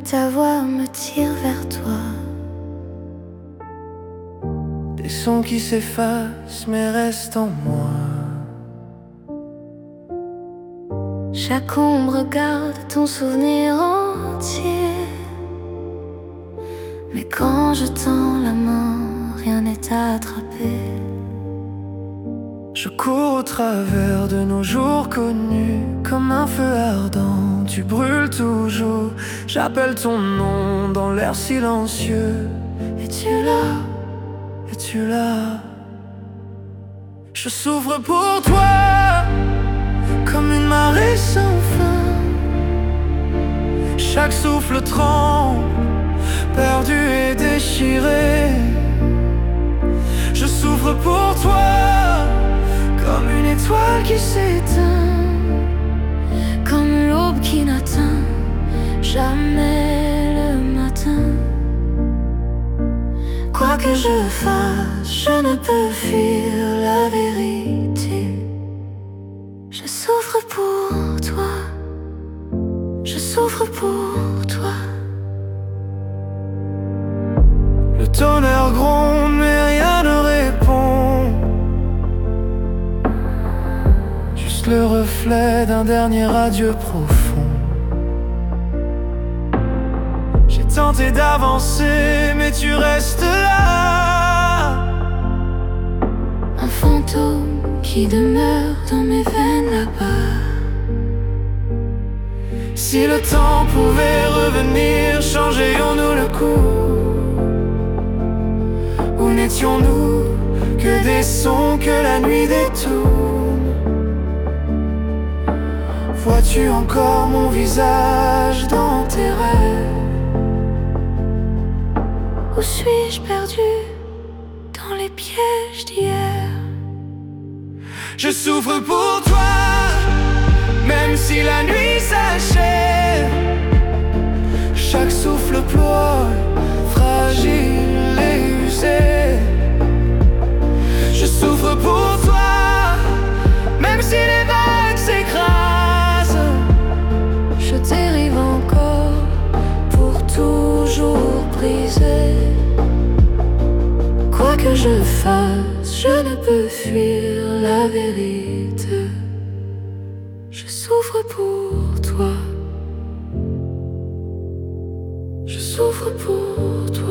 ta voix me tire vers toi. Des sons qui s'effacent mais restent en moi. Chaque ombre garde ton souvenir entier. Mais quand je tends la main, rien n'est attrapé. Je cours au travers de nos jours connus. Comme un feu ardent, tu brûles toujours. J'appelle ton nom dans l'air silencieux. Es-tu là? Es-tu là? Je souffre pour toi, comme une marée sans fin. Chaque souffle tremble, perdu et déchiré. Je souffre pour toi, comme une étoile qui s'éteint, comme l'aube qui n'atteint jamais le matin. Quoi que je fasse, je ne peux fuir la vérité. Je souffre pour toi, je souffre pour toi. Le tonnerre gronde mais rien ne répond. Juste le reflet d'un dernier adieu profond. J'ai tenté d'avancer mais tu restes là. Un fantôme qui demeure dans mes veines là-bas. Si le temps pouvait revenir, changerions-nous le coup? Où n'étions-nous que des sons que la nuit détourne? Vois-tu encore mon visage dans tes rêves? Où suis-je perdu dans les pièges d'hier? Je souffre pour toi, même si la nuit s'achève. Chaque souffle ploie, fragile et usé. Je souffre pour toi, même si les vagues s'écrasent. Je dérive encore pour toujours briser. Quoi que je fasse, je ne peux fuir la vérité. Je souffre pour toi, je souffre pour toi.